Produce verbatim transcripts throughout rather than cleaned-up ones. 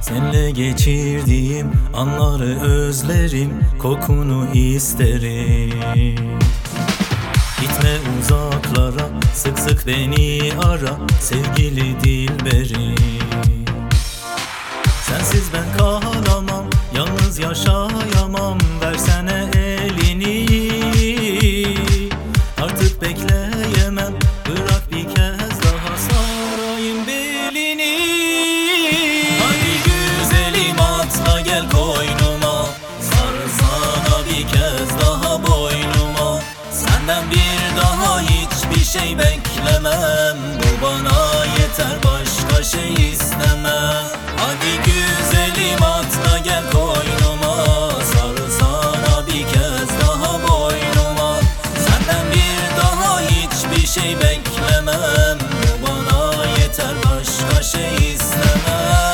Senle geçirdiğim anları özlerim, kokunu isterim. Gitme uzaklara, sık sık beni ara, sevgili dilberim. Sensiz ben kalamam, yalnız yaşayamam, versene elini. Artık bekleyemem, bırak bir kez daha sarayım belini. Hadi güzelim atla gel koynuma, sarsana bir kez daha boynuma. Senden bir daha hiçbir şey beklemem, bu bana yeter, başka şey istemem. Hadi güzelim atla gel koynuma, sarsana bir kez daha boynuma. Senden bir daha hiçbir şey beklemem, bu bana yeter, başka şey istemem.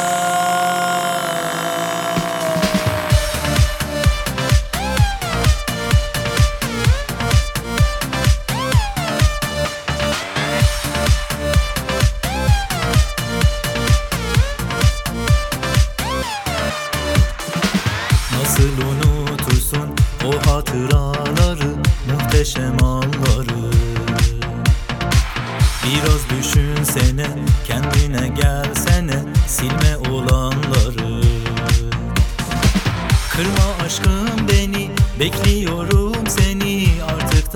Nasıl unutursun o hatıraları, muhteşem anları? Biraz düşünsene, kendine gelsene, silme olanları. Kırma aşkım beni, bekliyorum seni, artık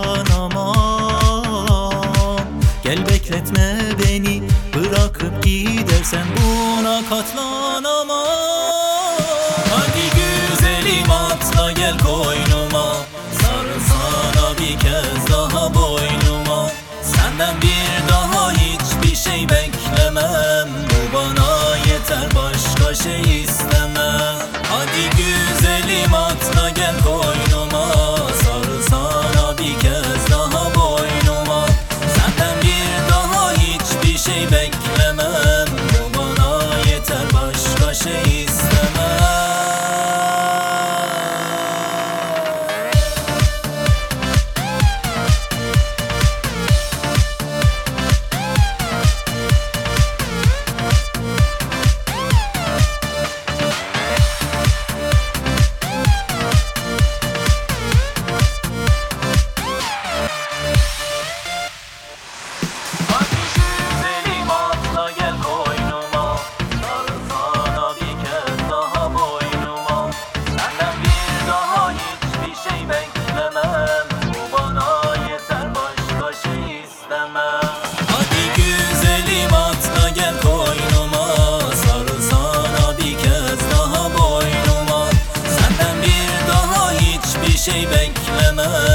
dayanamam. Gel bekletme beni, bırakıp gidersen buna katlanamam. Hadi güzelim atla gel koynuma, sarsana bir kez daha boynuma. Senden bir daha hiçbir şey beklemem, bu bana yeter, başka şey istemem. Hadi güzelim atla gel koynuma, sarsana bir kez daha boynuma. Senden bir daha hiçbir şey beklemem, bu bana yeter, başka şey istemem. Şey beklemem.